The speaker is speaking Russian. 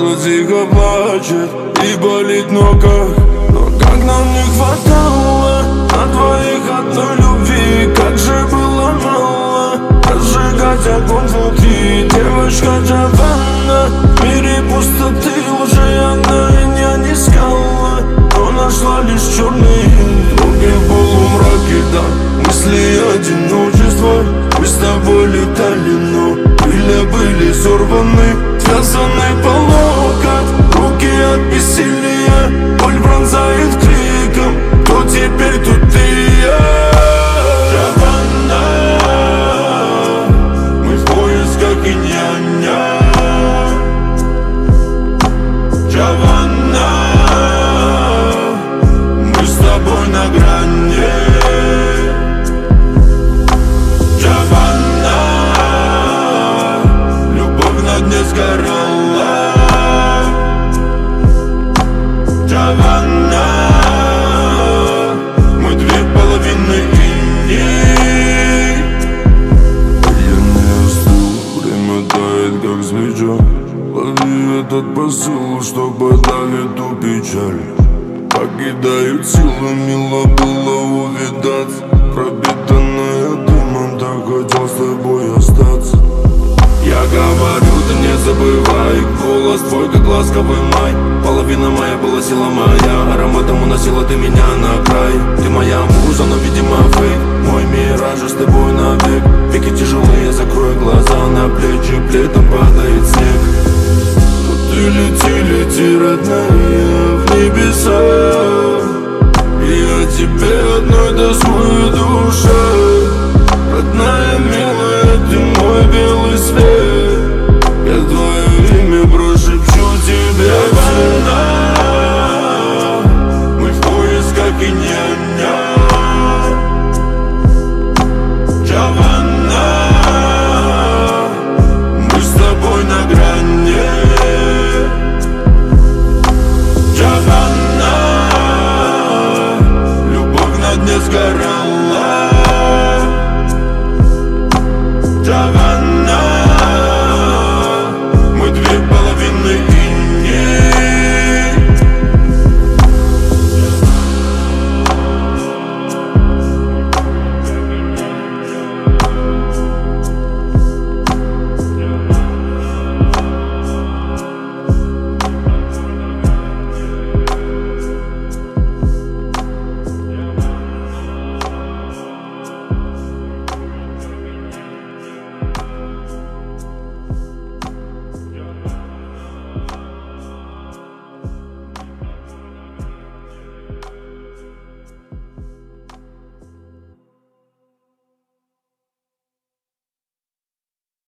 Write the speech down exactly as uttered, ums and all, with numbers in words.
Что тихо плачет и болит, но как? Но как нам не хватало на двоих одной любви. Как же было мало разжигать огонь внутри. Девочка Джованна, в мире пустоты уже она меня не искала, но нашла лишь черные дороги в полумраке, да. Мысли одиночества, мы с тобой летали, но крылья были сорваны, связаны по локоть, руки от бессилия, боль пронзает криком. Кто теперь тут ты и я? Джованна, мы в поисках инь-янь-янь. Джованна, мы с тобой на грани. Джованна, любовь на дне сгорала. Джованна, мы две половины иней. Я не остыл, время тает как свеча. Лови этот посыл, что подавит эту печаль. Покидают силы, мило было увидаться. Пропитанная дымом, так хотел с тобой остаться. Я говорю, ты не забывай, голос твой, как ласковый май. Половина моя была сила моя, ароматом уносила ты меня на край. Ты моя муза, но видимо фейк, мой мираж с тобой навек. Веки тяжелые, закрой глаза, на плечи плетом падает снег. Но ты лети, лети, родная, в небеса. И я тебе одной тоскую душа. Родная, милая, ты мой белый свет.